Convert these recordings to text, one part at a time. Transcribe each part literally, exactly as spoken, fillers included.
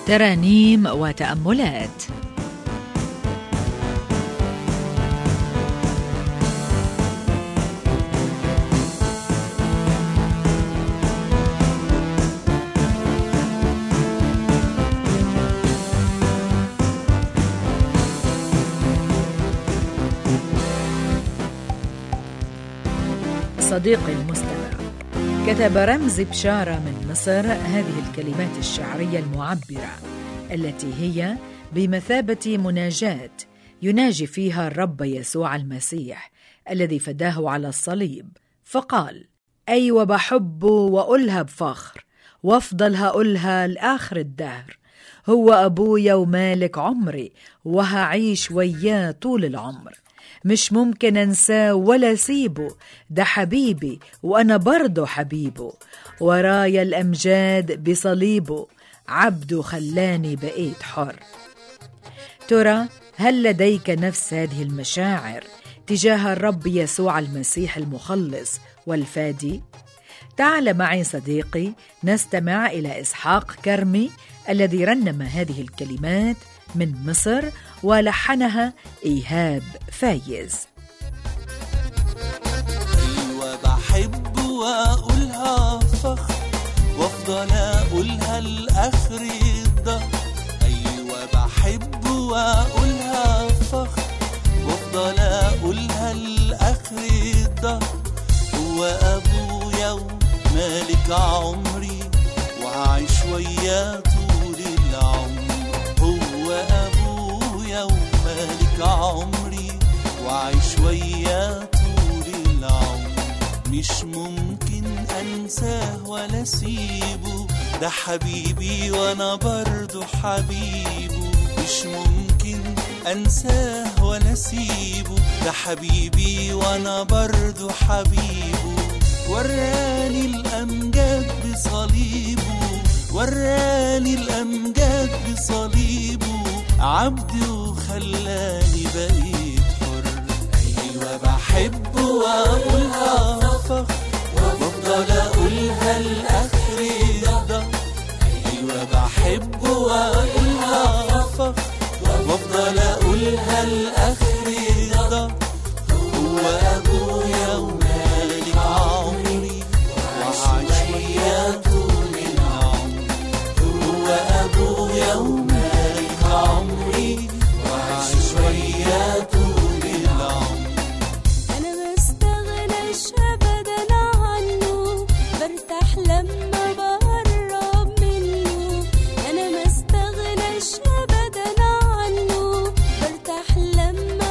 ترانيم وتأملات. صديقي المستمع، كتب رمزي بشارة من مصر هذه الكلمات الشعرية المعبرة التي هي بمثابة مناجاة يناجي فيها الرب يسوع المسيح الذي فداه على الصليب، فقال: أيوة بحبه وأقولها بفخر وافضل هقولها لآخر الدهر، هو أبويا ومالك عمري وهعيش وياه طول العمر، مش ممكن أنساه ولا سيبه، ده حبيبي وأنا برضه حبيبه، ورايا الأمجاد بصليبه، عبده خلاني بقيت حر. ترى هل لديك نفس هذه المشاعر تجاه الرب يسوع المسيح المخلص والفادي؟ تعال معي صديقي نستمع إلى إسحاق كرمي الذي رنم هذه الكلمات من مصر ولحنها إيهاب فايز. أيوة بحب وأقولها فخر وأفضل أقولها لآخر الدهر، أيوة بحب وأقولها فخر وأفضل أقولها لآخر الدهر، هو أبويا ومالك عمري وهعيش وياه طول العمر، هو أبويا ومالك عمري وعيش وياه طول العمر، مش ممكن أنساه ولا سيبه، ده حبيبي وأنا برضو حبيبه، مش ممكن أنساه ولا سيبه، ده حبيبي وأنا برضو حبيبه، وراني الأمجاد بصليبه، وراني الأمجاد بصليبه، عبدي وخلاني بقيت حر. أيوة بحب وأقولها فخر وأفضل أقولها لآخر الدهر، أيوة بحب وأقولها فخر وأفضل أقولها لآخر الدهر، هو أبويا ومالك عمري وهعيش وياه طول العمر، هو أبويا ومالك عمري وهعيش وياه طول العمر. أنا ما استغناش أبدا عنه، برتاح لما بقرب منه، أنا ما استغناش أبدا عنه، برتاح لما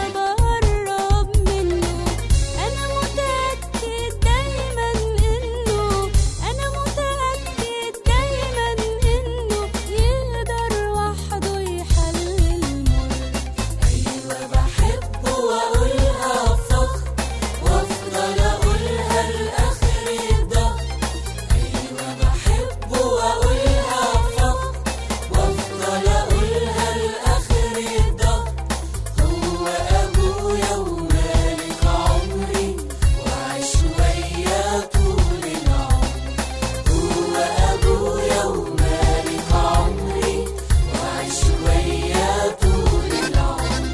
بقرب منه، أنا متأكد دايما إنه أنا متأكد دايما إنه يقدر وحده يحل المر. أيوة بحب وأقولها فخر وأفضل أقولها لآخر الدهر، أيوة بحب وأقولها فخر وأفضل أقولها لآخر الدهر، هو أبويا ومالك عمري وعيش وياه طول العمر، هو أبويا ومالك عمري وعيش وياه طول العمر.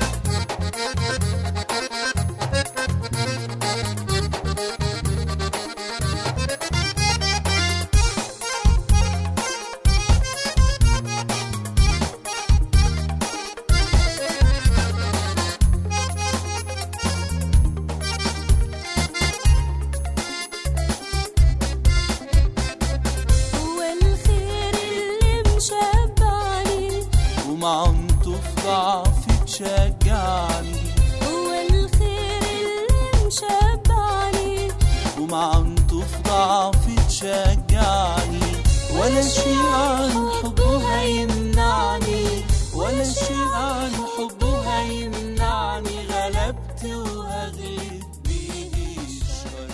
هو الخير اللي مشبعني ومعنته في ضعفي تشجعني، هو الخير اللي مشبعني ومعنته في ضعفي تشجعني، ولا شيء عن حبه هيمنعني، ولا شيء عن حبه هيمنعني، غلبت وهغلب بيه الشر.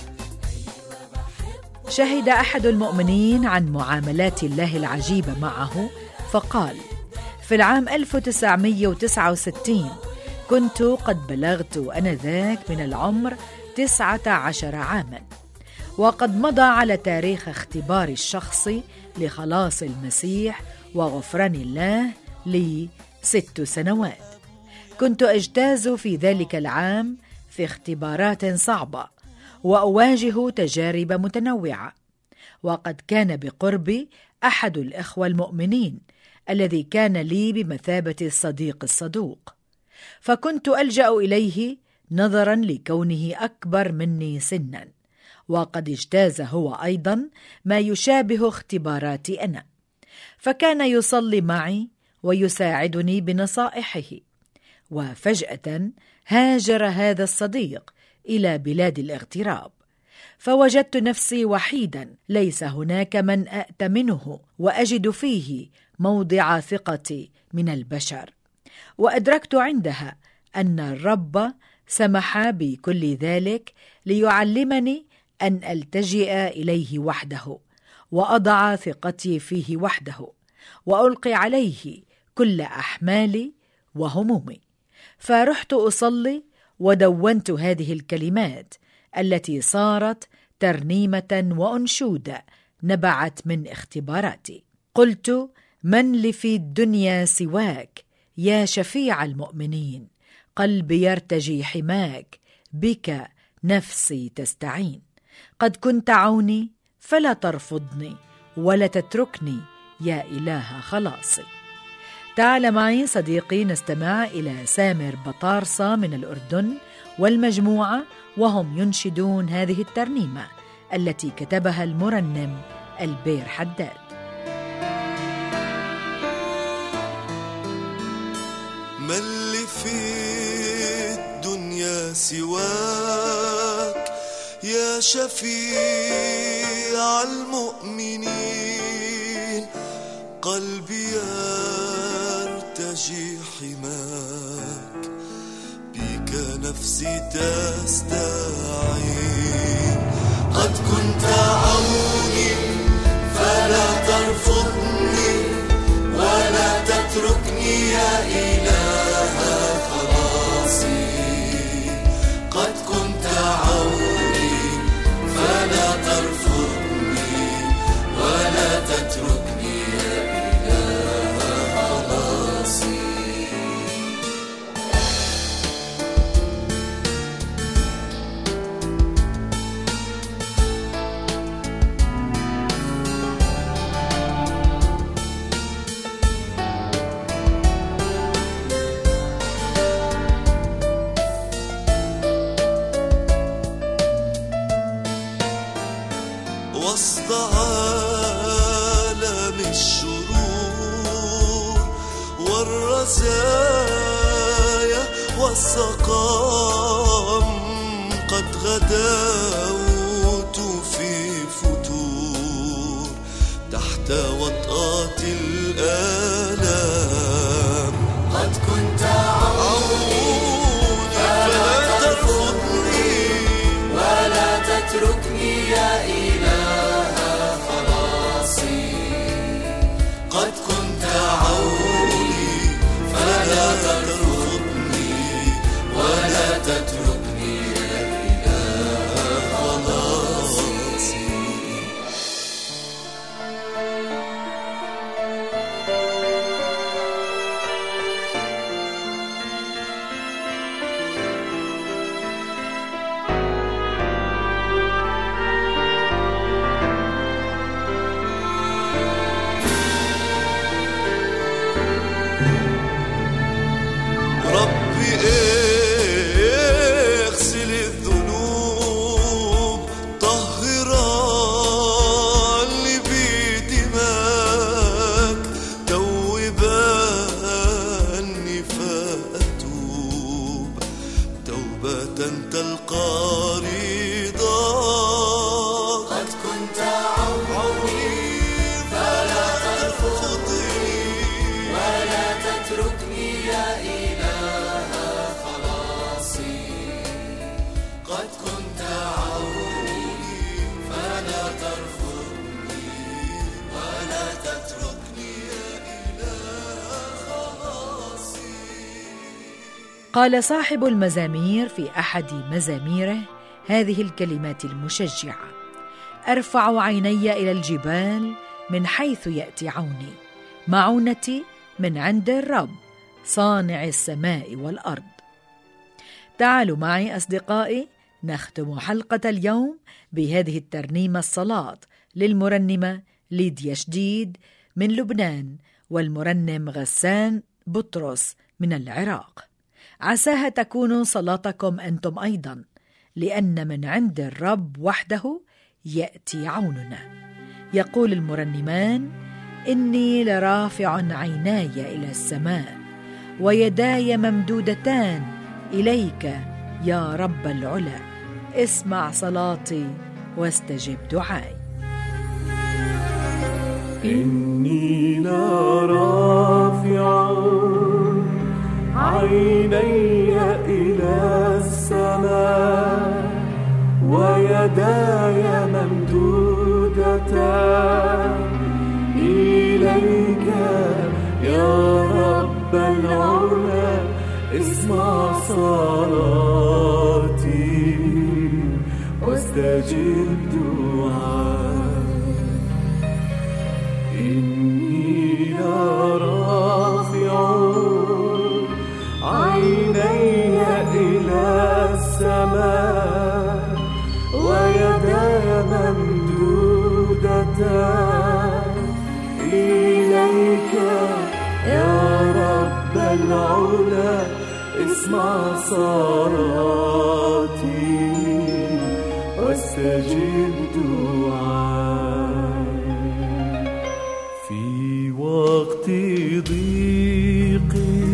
شهد أحد المؤمنين عن معاملات الله العجيبة معه فقال: في العام ألف وتسعمائة وتسعة وستين كنت قد بلغت أنذاك من العمر تسعة عشر عاما، وقد مضى على تاريخ اختباري الشخصي لخلاص المسيح وغفران الله لي ست سنوات. كنت أجتاز في ذلك العام في اختبارات صعبة وأواجه تجارب متنوعة، وقد كان بقربي أحد الإخوة المؤمنين الذي كان لي بمثابة الصديق الصدوق، فكنت ألجأ إليه نظرا لكونه أكبر مني سنا، وقد اجتاز هو أيضا ما يشابه اختباراتي أنا، فكان يصلي معي ويساعدني بنصائحه. وفجأة هاجر هذا الصديق إلى بلاد الاغتراب، فوجدت نفسي وحيدا، ليس هناك من أأتمنه وأجد فيه موضع ثقتي من البشر. وأدركت عندها أن الرب سمح بكل ذلك ليعلمني أن ألتجئ إليه وحده، وأضع ثقتي فيه وحده، وألقي عليه كل أحمالي وهمومي. فرحت أصلي ودونت هذه الكلمات التي صارت ترنيمة وأنشودة نبعت من اختباراتي. قلت: من لي في الدنيا سواك يا شفيع المؤمنين، قلبي يرتجي حماك، بك نفسي تستعين. قد كنت عوني فلا ترفضني، ولا تتركني يا إله خلاصي. تعال معي صديقي نستمع إلى سامر بطارصة من الأردن والمجموعة، وهم ينشدون هذه الترنيمة التي كتبها المرنم البير حداد. من لي في الدنيا سواك يا شفيع المؤمنين، قلبي يرتجي حماك، بك نفسي تستعين. قد كنت عوني فلا ترفضني، ولا تتركني يا إله خلاصي. قد كنت عوني فلا ترفضني، ولا تتركني يا إله خلاصي. وسط عالم الشرور والرزايا والسقام، قد غدوت في فتور تحت وطأة الآلام. قد كنت عوني فلا ترفضني، ولا تتركني يا إله خلاصي. قد كنت عوني فلا ترفضني، ولا تتركني يا إله خلاصي. ربي اغسل الذنوب، طهرا لي بدماك، توباني فأتوب توبة تلقى رضاك. قد كنت عوني فلا ترفضني، ولا تتركني يا إله خلاصي. قد كنت عوني فلا ترفضني، ولا تتركني يا إله خلاصي. قال صاحب المزامير في أحد مزاميره هذه الكلمات المشجعة: أرفع عيني إلى الجبال من حيث يأتي عوني، معونتي من عند الرب صانع السماء والأرض. تعالوا معي أصدقائي نختم حلقة اليوم بهذه الترنيمة الصلاة للمرنمة ليديا شديد من لبنان والمرنم غسان بطرس من العراق. عساها تكون صلاتكم أنتم أيضا، لأن من عند الرب وحده يأتي عوننا. يقول المرنمان: إني لرافع عيناي إلى السماء ويداي ممدودتان إليك يا رب العلا، اسمع صلاتي واستجب دعائي. إني لرافع عيني إلى السماء ويداي ممدودتان إليك يا رب العلا، اسمع صلاتي واستجب دعائي. إني لرافع عيني إلى السماء ويداي ممدودتان إليك يا رب العلا، اسمع صلاتي واستجب دعائي. في وقت ضيقي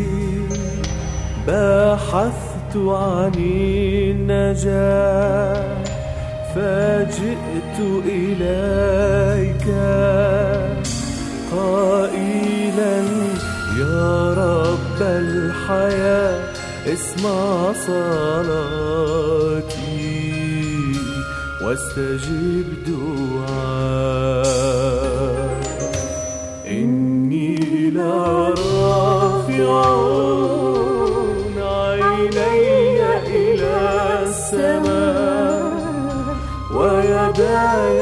بحثت عن النجاة فجئت إليك قائلا يا رب الحياة، اسمع صلاتي واستجب دعائي. إني لرافع عيني إلى السماء ويداي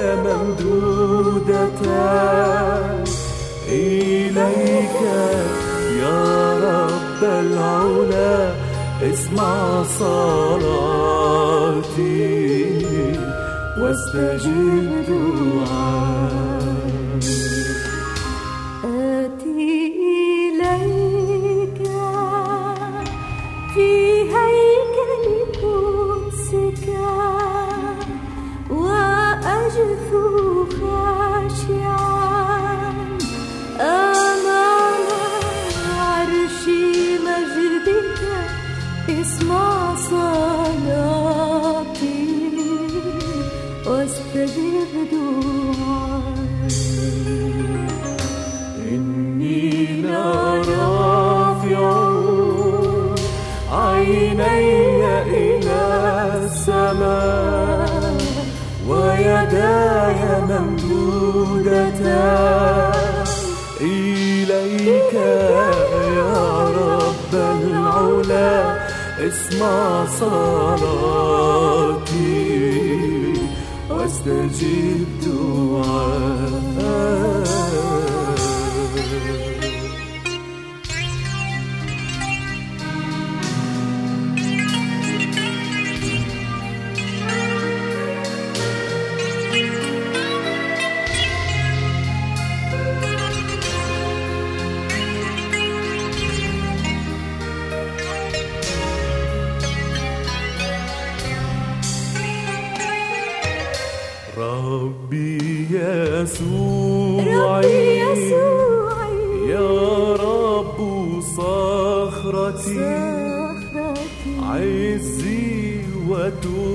ممدودتان إليك يا رب العلا، اسمع صلاتي واستجب دعائي. آتي إليك في هيكل قدسك وأجثو خاشعا أمام عرش مجدك، اسمع صلاتي واستجب دعائي. إني لرافع عيني إلى السماء ويداي ممدودتان إليك يا رب العلا، اسمع صلاتي واستجب دعائي. ربي يسوعي يا رب صخرتي عزي وتوبتي